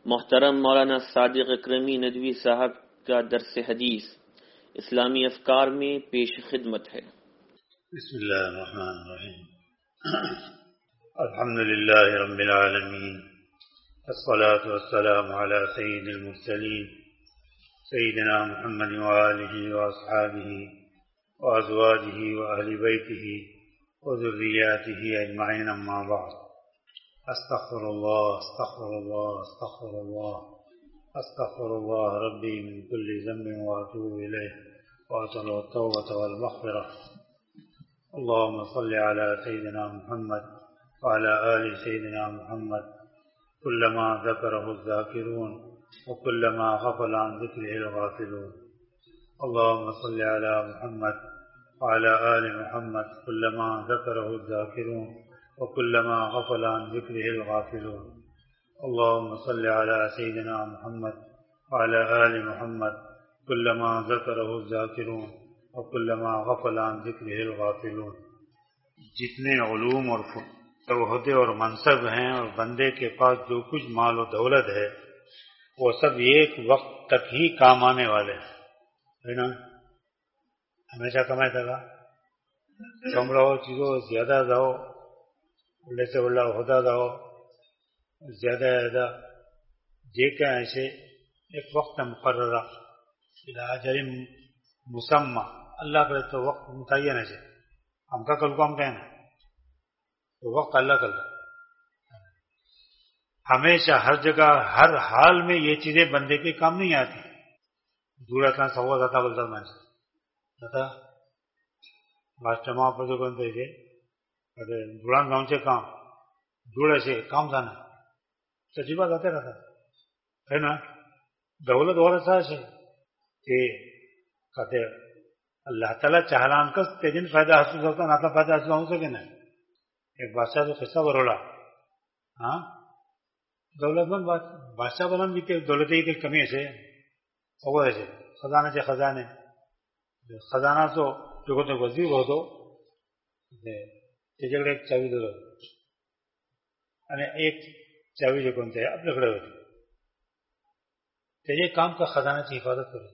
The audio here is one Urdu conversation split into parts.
محترم مولانا صادق اکرمی ندوی صاحب کا درس حدیث اسلامی افکار میں پیش خدمت ہے۔ بسم اللہ الرحمن الرحیم۔ الحمد للہ رب العالمین، الصلاة والسلام علی سید المرسلین سیدنا محمد وآلہ واصحابہ وازواجہ واہل بیتہ وذریاتہ اجمعین، اما بعد۔ استغفر اللہ استغفر اللہ استغفر اللہ استغفر اللہ ربی من کل ذنب واتوب الیہ وأسأل التوبة والمغفرة۔ اللهم صل على سيدنا محمد وعلى آل سيدنا محمد كلما ذكره الذاكرون وكلما غفل عن ذكره الغافلون۔ اللهم صل على محمد وعلى آل محمد كلما ذكره الذاكرون وكلما غفل عن ذكره الغافلون۔ اللهم صل على سيدنا محمد وعلى آل محمد كلما ذكره الذاكرون وكلما غفل عن ذكره الغافلون۔ جتنے علوم اور عہدے اور منصب ہیں اور بندے کے پاس جو کچھ مال و دولت ہے وہ سب ایک وقت تک ہی کام آنے والے ہیں، ہے نا؟ ہمیشہ کمائے تھا کم رہو، چیزوں زیادہ رہو، بڑے سے بڑا عہدہ رہو، زیادہ یہ کیا ایسے ایک وقت مقررہ اجل مسمى، اللہ کرے تو وقت متعین ہے، ہم کا کل کو ہم کہنا تو وقت اللہ کل ہمیشہ ہر جگہ ہر حال میں یہ چیزیں بندے کے کام نہیں آتی۔ دورا کا سوا تھا بولتا میں تھا لاسٹ ماہ پر جو بنتے تھے دوران گاؤں سے کام جوڑے سے کام تھا نا سچی بات آتے رہتا ہے نا۔ دولت اور ایسا ہے کہ کہتے اللہ تعالیٰ چاہلان کس تیجن فائدہ حاصل ہوتا نہ فائدہ حاصل ہو سکے نا۔ ایک بادشاہ تو قصہ برولا، ہاں دولت مند بادشاہ بنان بھی کہ دولت کی کمی ایسے وہ ایسے خزانے سے خزانے خزانہ تو جو کہتے وزیر ہو تو جگڑے ایک چاوی دو ایک چاوی جو کون تھے اب لکڑے ہوتے یہ کام کا خزانے کی حفاظت کرے۔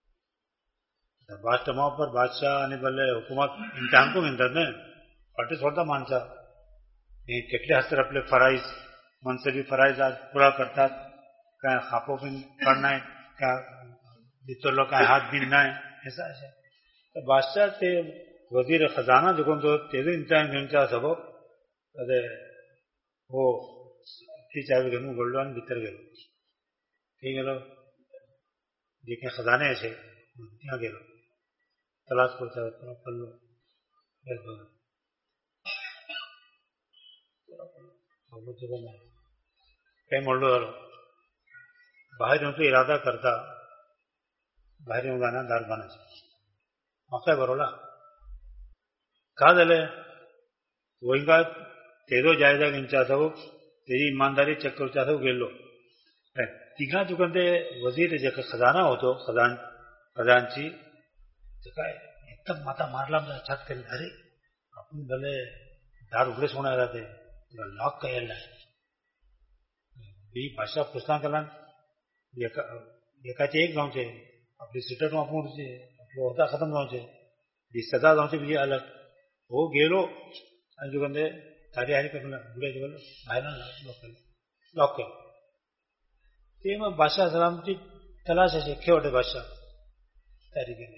بعض ٹماؤ پر بادشاہ نے بولے حکومت امتحان کو ملتا ہے پارٹی چھوڑتا مانچا کتنے ہستے اپنے فرائض منصبی فرائض آج پورا کرتا، کہیں خاپوں پہ کرنا ہے، کہیں لوگ کہیں ہاتھ بیننا ہے، ایسا ایسا تو بادشاہ تے وزیر خزانہ جو کون تو تیزی امتحان گھنچا سبو وہ چاوی گھنوں گولڈوان بھیتر گئے ٹھیک ہے لو دیکھیں خزانے ایسے یہاں گئے تلاش کرتا ہے کر لو کہیں مول لو باہر تو ارادہ کرتا باہر گانا دار بنا موقع برولا کہا دلے وہی کا تیرو جائزہ گنچا تھا وہ تیری ایمانداری چیک کر چاہتا وہ گیل لو تیگا جو کرتے وزیر جو خزانہ ہو تو خزانچی ایک دم ماتا مار لا چھت کر ارے اپن بھلے دار اگڑے سونا رہتے لاک کا ہے بادشاہ پوچھنا کرنا ایک گاؤں سے اپنی سیٹر میں اپنے سے عہدہ ختم گاؤں سے سزا گاؤں سے بھی الگ وہ گیلو جو بندے تاری ہاری کرنا بڑے جو باہر لاک کر میں بادشاہ سلامتی تلاش ہے کھیوٹے بادشاہ تاری کے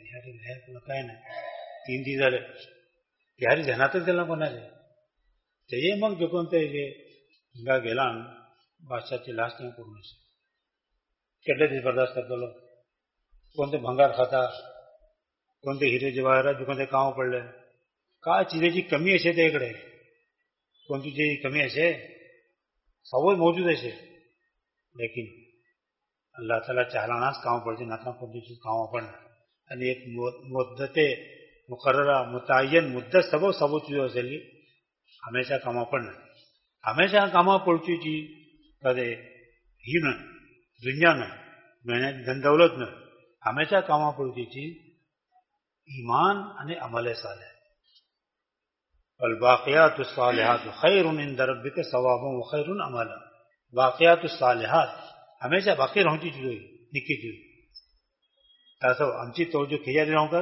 تین چیز آلے یاری جہناتت گلنا کو نہ چاہیے مگ جو کونتے گا گیلان بادشاہ چی لاش نہیں کرنے سے کٹلے دیس برداشت کرتا لو کونتے بھنگار کھاتا کونتے ہیرے جواہرات جو کونتے کاموں پڑ لے کہا چیزیں جی کمی ایسے تھے ایکڑے کون سی چیز کمی ایسے سب موجود ایسے لیکن اللہ تعالیٰ چاہلانا کاموں پڑ جائے نہ کون سی چیز کاموں پڑنا یعنی ایک مدت مقررہ متعین مدت سب چیزوں سے لی ہمیشہ کاموں پڑنا ہمیشہ کاموں پڑتی چیز کدے ہی نہ دنیا میں دھن دولت میں ہمیشہ کاموں پڑتی چیز ایمان یعنی عمل صالح والباقیات الصالحات خیر عند ربک ثوابا وخیر عملا۔ واقعات الصالحات ہمیشہ باقی رہنچی چیز ہوئی نکی چیز تاسو آمچی توجہ کھیجا دے رہوں کا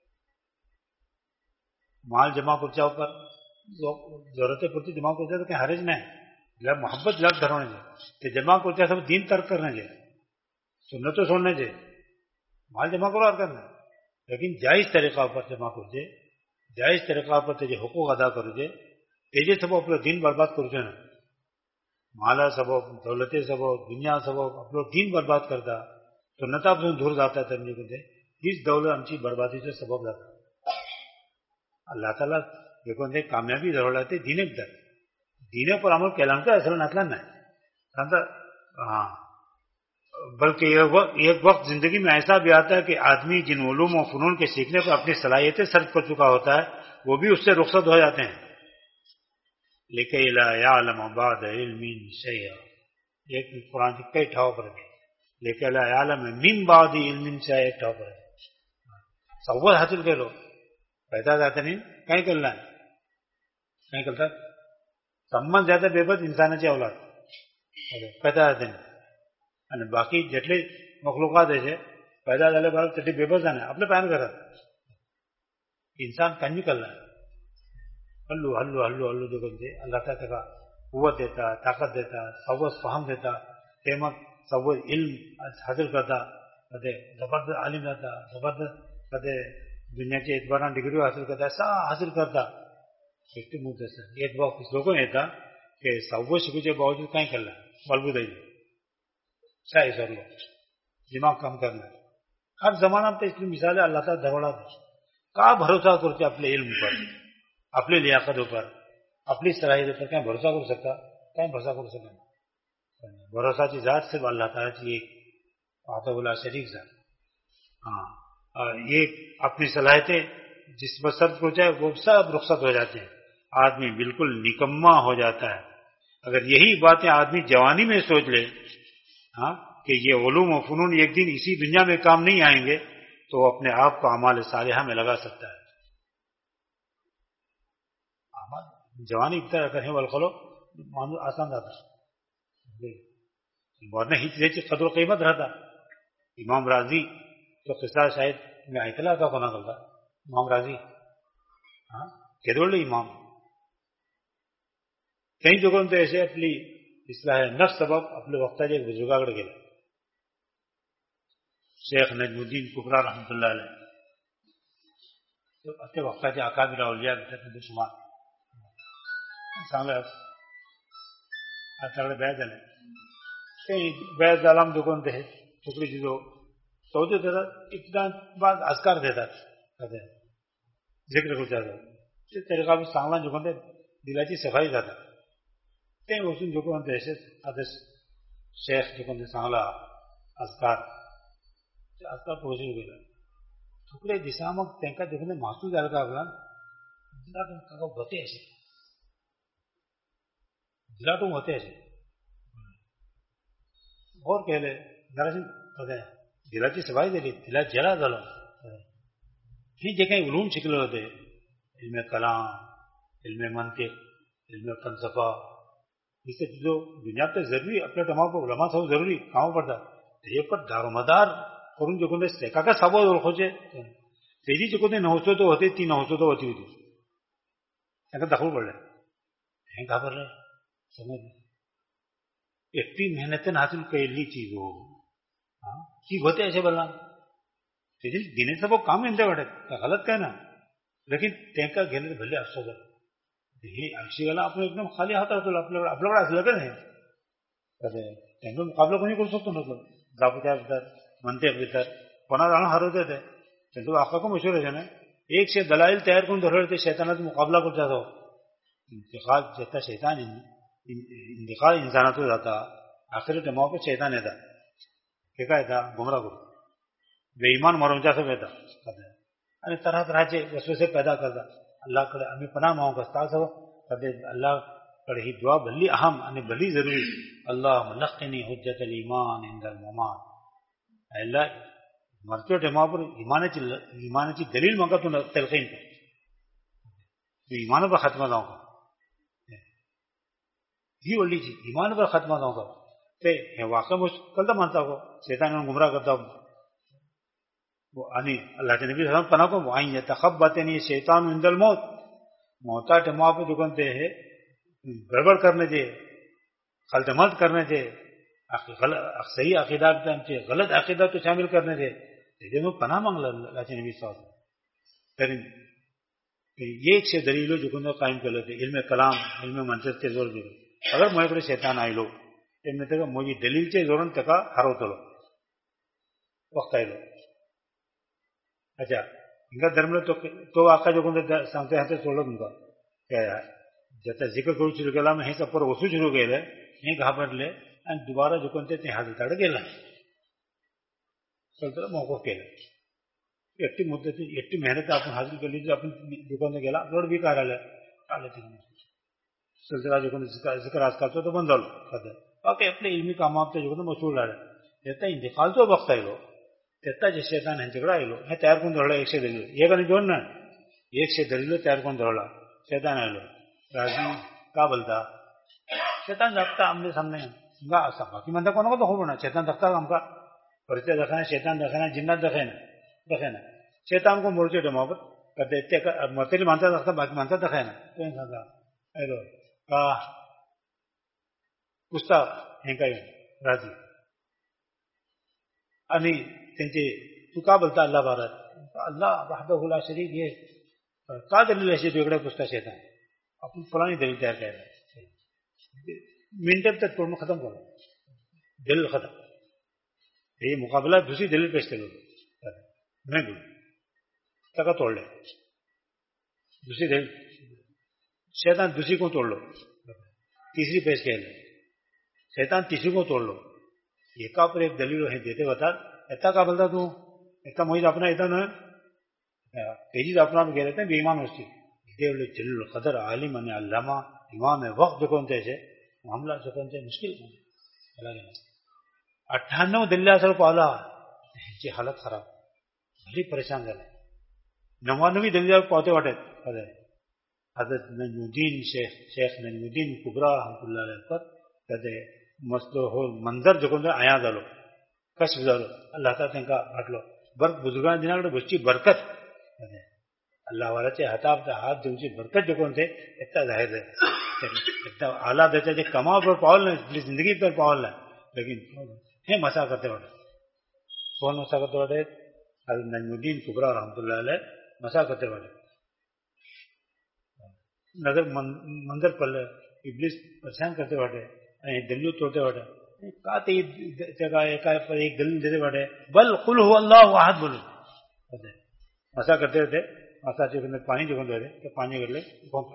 مال جمع کرچا اوپر ضرورت پڑتی جمع کرچا تو کہیں حرج نہیں جب محبت لگ دھرونے جائے تو جمع کرچا سب دین ترک کرنے جائے سنتوں چھوڑنے جائے مال جمع کرو اور کرنا لیکن جائز طریقہ پر جمع کرجے جائز طریقہ پر تجھے حقوق ادا کرجے تیجے سب اپنا دین برباد کرجے نا مالا سبب دولتے سبب دنیا سبب اپنا دین برباد کرتا تو نتا اپنے دور جاتا ہے ترمی کو دے اس دولت ہمچی بربادی سے سبب جاتا اللہ تعالیٰ دیکھو دے کامیابی ضرور لاتے دینے بدر دینے پر عمل کہلانتا ہے اصلا نتلا نہیں ہاں بلکہ ایک وقت زندگی میں ایسا بھی آتا ہے کہ آدمی جن علوم و فنون کے سیکھنے پر اپنی صلاحیتیں صرف کر چکا ہوتا ہے وہ بھی اس سے رخصت ہو جاتے ہیں لِكَيْ لَا يَعْلَمَ بَعْدَ عِلْمٍ شَيْئًا ایک قرآن کی کئی ٹھاؤ پر ہے لِكَيْ لَا يَعْلَمَ مِن بَعْدِ عِلْمٍ شَيْئًا ایک ٹھاؤ پر ہے سوّت حاصل کرو پیدا جاتا نہیں کہیں کرنا ہے کہیں کرتا سمن زیادہ بے بد انساناची اولاد پیدا جاتے نہیں અને બાકી જેટલી મખલુકાત છે પેદા થયેલા બાળક તેટલી બેબસ ને આપણે પાન કરે इंसान કંઈ કરલા હલ્લુ હલ્લુ હલ્લુ હલ્લુ જો કરે અલ્લાહ તાલા का قوت देता ताकत देता सवस फहम देता तेमत सवस इल्म हासिल करता कदे जबरदस्त आलिम जाता जबरदस्त कदे दुनियाची एतबारान डिग्री हासिल करता ऐसा हासिल करता एक मुद्दे से एक वक्त इस लोगों ने था कि सवस शिकूचे बावजूद कहीं करला बलबूद है शाही सर लो दिमाग कम करना हर जमाना में तो इसकी मिसाल है अल्लाह ताला दवड़ा का भरोसा करते अपने इल्म पर अपने लियाकत पर अपनी सलाहियत पर क्या भरोसा कर सकता क्या भरोसा कर सकता भरोसाची जात सिर्फ अल्लाह तालाची एक वाहदाहुल्ला शरीक जात हाँ ये अपनी सलाहियतें जिस पर सर्द हो जाए वो सब रुखसत हो जाते हैं आदमी बिल्कुल निकम्मा हो जाता है अगर यही बातें आदमी जवानी में सोच ले हाँ कि ये उलूम और फनून एक दिन इसी दुनिया में काम नहीं आएंगे तो अपने आप को अमाल सालिहा में लगा सकता है जवानी की तरह करें वाल खलो मानो आसान रहता वरना ही चीजें कदर कीमत रहता इमाम राजी तो किस्सा शायद में आयतला का कोना करता इमाम राजी हाँ केदोले इमाम कई जगहों तो ऐसे अपनी इस्लाह नफ्स सबब अपने वक्ताचे बुजुर्गाकडे गेला शेख नजमुद्दीन कुबरा रहमतुल्लाह अलैह तो अपने वक्ताचे अकाबिर औलिया त्यातले शुमार चांगले आताकडे बॅच झाले ते बॅच झाला दुकान ते तुकडीची जो चौथे देतात एकदा बाद आजकार देतात जिक्र करतात ते तरीका भी चांगला दुकान ते दिलाची सफाई जातात ते वसून दुकान ते असेच आदेश शेख दुकान ते चांगला आजकार पोहोचून गेला थोडे दिसा मग त्यांना देखील महसूस झाला का आपला दिला होते असे दिलाटून होते असे और केले जराशी दिलाची सफाई दिली दिला जरा झालं हे जे काही उलूम शिकले होते इल्म कलाम इल्म मंतिक इल्म फलसफा इससे जो दुनिया पे जरूरी अपने टमाओ को उलमा सब जरूरी काम पड़ता ये पर दारोमदार करून जो कोणते सेकाका साबो ओळखोचे तेजी जो कोणते नवसो तो होते ती नवसो तो होती त्यांना दाखवू पडलं हे घाबरलं समज एकटी मेहनतीने हासिल केली चीज हो ती होते ऐसे बोलना तेजी दिने सब काम इंदे वाटत गलत काय ना लेकिन त्यांना घेणे भले असतो हे आयुष्याला आपण एकदम खाली हात असतो आपल्याकडे असलं का नाही त्यांचा मुकाबला कोणी करू शकतो नको जापत्या भीतर म्हणते भीतर कोणाला हरवते ते त्यांचं आखा को मशहूर है ना एक से दलाइल तैयार करून धरले शैतानाचा मुकाबला करता जातो इंतकाल जेता शैतान इंतकाल इंसानातून जाता आखिर टमाव पे शैतान येता हे काय येता गुमराह करू बेईमान मरूनच्या असं येतात आणि तरह तऱ्हाचे वसवसे पैदा करतात अल्लाहकडे आम्ही पनाह मागू असता असं कधी अल्लाहकडे ही दुआ भली अहम आणि भली जरुरी अल्लाह लक्नी हुज्जतल ईमान इंदल ममात अल्लाह मरते टाइमा पर ईमानाची दलील मागा तू तलकीन पर ईमान पर खत्मा जाऊंगा ही वल्ली जी ईमान पर खत्मा जाऊंगा واقع مشکل مانتا ہو شیطان گمراہ کرتا ہوں وہ آنی اللہ کے نبی صلی اللہ علیہ وسلم پناہ کو وہیں تخبطنی نہیں شیطان عند الموت موتا ٹما پہ جو کنتے ہیں گڑبڑ کرنے دے خلط ملط کرنے دے صحیح عقیدات غلط عقیدات تو شامل کرنے دے لیکن وہ پناہ مانگ اللہ کے نبی صلی اللہ علیہ وسلم یہ ایک سے دلیلوں جو کنو قائم کر لیتے علم کلام علم منطق کے زور جو اگر مجھے شیطان آئی لو میں تک مجھے دلیل سے زور تکا ہرو تو لو وقت آئی لو اچھا ان کا درم تو آقا جو سامتے ہیں تو ان کا کیا جب ذکر کرو شروع کیا میں سب پر وسو شروع کیا یہ کہا پر لے دوبارہ جو کنتے تے حاضر تاڑ گیا چلتا موقف کیا ایٹی مدت ایٹی محنت آپ حاصل کر لیجیے اپنی دکان گیا روڈ بھی کہا رہا سلسلہ جو ذکر آج کرتا تو بند لو باقی اپنے علمی کامات جو مشہور رہا دیتا انتقال تو وقت آئی لو دیتا جس شیطان ہے جھگڑا آئی لو ہے تیار کون دوڑا ایک سے دلیل یہ کہ نہیں جوڑنا ایک سے دلیل تیار کون دوڑا شیطان آئی لو راضی کا بلتا شیطان جاپتا ہم نے سامنے باقی منتا کون کو تو خوب ہونا شیطان دکھتا ہم کا پرچے دکھانا شیطان دکھانا جنات دکھانا شیطان کو مورچے ڈما پر کرتے مرتلی مانتا دکھتا باقی مانتا دکھانا تو انسان کا اے لو کا پوچھتا ہیں کا راضی انی تنچے تو کا بلتا اللہ بارت اللہ وحدہ لا شریک یہ کا دلیل ایسے جگڑے پوچھتا شیطان اپنی پرانی دلیل تیار کر رہا ہے منٹ تک توڑنا ختم کرو دلیل ختم یہ مقابلہ دوسری دلیل پیش کرو میں بول تک توڑ لے دوسری دلیل شیطان دوسری کو توڑ لو تیسری پیش کہہ لے شیطان تیسری کو توڑ لو یہ کا پر ایک دلیل ہے دیتے بتا اتنا کا بلتا تو اتنا محیط اپنا اتنا نہ تیزی اپنا کہہ رہتے ہیں بے ایمان اس کی جلیل القدر عالم ان علامہ امام وقت جو کون تھے معاملہ جو کون تھے مشکل 98 دلیل سر پالا یہ حالت خراب بھلی پریشان رہے 99 دلیل پہنچے واٹے حضرت نجم الدین شیخ نجم الدین کبرا رحمۃ اللہ علیہ پر کہتے مسلو ہو منظر جو کون آیا دالو کشف دالو اللہ تعالیٰ کا ہٹ لو برق بزرگان جنا بچی برکت اللہ والا چاہے ہتاب تھا ہاتھ جو برکت جو کون تھے اتنا ظاہر ہے اتنا اعلیٰ دیتا ہے کما پر پاول نہ زندگی پر پاول نہ لیکن ہے مسا کرتے واٹے کون مسا کرتے واٹے حضرت نجم الدین کبرا رحمۃ اللہ علیہ مسا کرتے واٹے نظر منظر پر ابلیس پریشان کرتے واٹے دلیل توڑتے واٹے کہتے ایک دلیل دیتے واٹے بل قل هو اللہ احد بولو مسا کرتے ہوتے مسا جو پانی جو کرتے ہوتے کہ پانی کر لے کون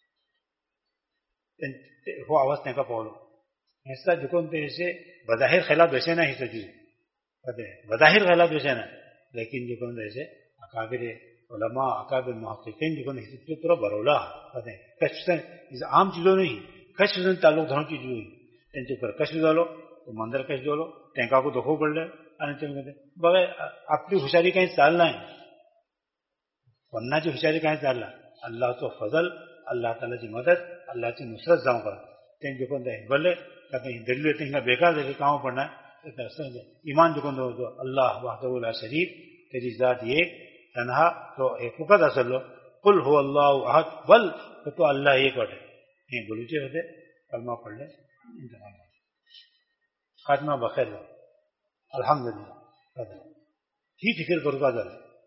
وہ آواز نہیں کا پاولو ایسا جو کونتے ایسے بظاہر خلاف ویسے نہ ہی سجو بظاہر خلاف ویسے نہ لیکن جو کونتے ایسے اکابر علماء اکابر محققین جو کونتے پورا برولا کشف عام چیزوں نہیں کشف سے تعلق دھروں چیزوں ہوئی تنچے پر کشف ڈالو تو مندر کشف ڈالو ٹینکا کو دکھو پڑ لے بغیر اپنی ہوشیاری کہیں چالنا ہے ورنہ جو ہوشیاری کہیں چالنا اللہ تو فضل اللہ تعالیٰ کی مدد اللہ کی نصرت جاؤں کا تین جو کون بولے کہتے ہیں دلیل تین کا بیکار دے کے کام پڑھنا ہے ایمان جو کون دو اللہ وحدہ لا شریک تیری ذات ایک تنہا تو ایک وقت اصل لو قل هو اللہ احد بل تو اللہ ایک وقت ہے بلوچے ہوتے کلمہ پڑھ لیں انتظام خاتمہ بخیر لو الحمدللہ ہی فکر کرو گا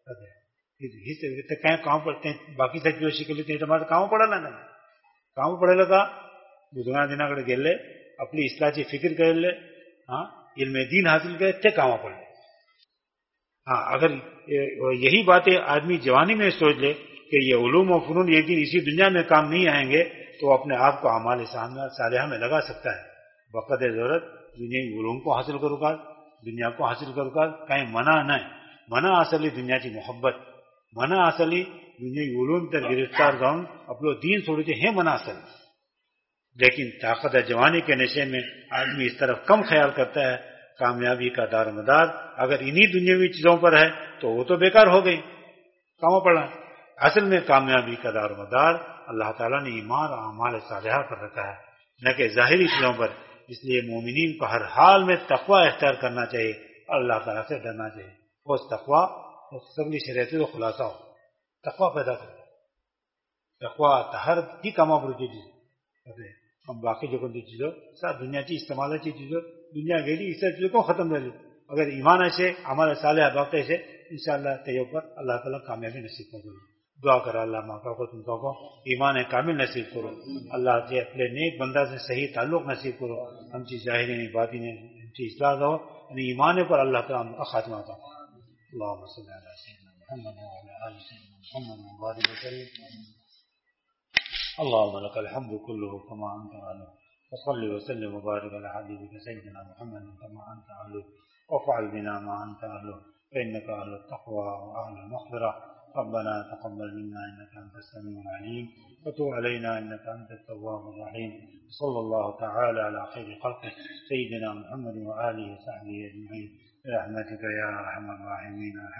کہیں کام پڑھتے ہیں باقی سچ جو سیکھ لیتے ہیں تمہارا کام پڑھا نا کام پڑھے لگا دنیا دینا کڑے گل لے اپنی اصلاح کی فکر کر لے ہاں علم دین حاصل کرے تے کام پڑھ لے ہاں اگر یہی باتیں آدمی جوانی میں سوچ لے کہ یہ علوم و فنون یہ دن اسی دنیا میں کام نہیں آئیں گے تو اپنے آپ کو اعمال صالحہ میں لگا سکتا ہے وقت ضرورت دنیا علوم کو حاصل کرو گا دنیا کو حاصل کرو گا کہیں منع نہ منع اصلی دنیا کی محبت منع اصلی دنیا علوم تر گرفتار گاؤں اپنا دین چھوڑتے ہیں منع اصل لیکن طاقت جوانی کے نشے میں آدمی اس طرف کم خیال کرتا ہے کامیابی کا دار مدار اگر انہی دنیاوی چیزوں پر ہے تو وہ تو بیکار ہو گئی کام پڑا اصل میں کامیابی کا دار مدار اللہ تعالیٰ نے ایمان اور اعمال صالحہ پر رکھا ہے نہ کہ ظاہری چیزوں پر اس لیے مومنین کو ہر حال میں تقوی اختیار کرنا چاہیے، اللہ تعالیٰ سے ڈرنا چاہیے. وہ تقوی سبلی شریعت جو خلاصہ ہو تقوی پیدا کرو. تقوی ہر کی کما برجی ہم باقی جو کوئی چیزوں سب دنیا کی استعمال کی چیزوں دنیا گیلی اس چیزوں کو ختم کر لی. اگر ایمان ایسے ہمارے صالح بات ایسے انشاءاللہ تیو پر اللہ تعالیٰ کامیابی نصیب کرو. دعا کرو اللہ ماں کو تم کو ایمان کامل نصیب کرو. اللہ سے اپنے نیک بندہ سے صحیح تعلق نصیب کرو. ہم چیز ظاہری نہیں باطنی نہیں ہم چیز اصلاح ہو یعنی ایمان پر اللہ تعالیٰ ہم کا خاتمہ تھا. اللهم صل على سيدنا محمد وعلى آل سيدنا محمد وبارك وسلم. اللهم لك الحمد كله كما أنت أهله وصل وسلم وبارك على حبيبك سيدنا محمد كما أنت أهله وافعل بنا ما أنت أهله فإنك أهل التقوى وأهل المغفرة. ربنا تقبل منا إنك أنت السميع العليم وتب علينا إنك أنت التواب الرحيم. صلى الله تعالى على خير خلقه سيدنا محمد وآله وصحبه أجمعين برحمتك يا أرحم الراحمين.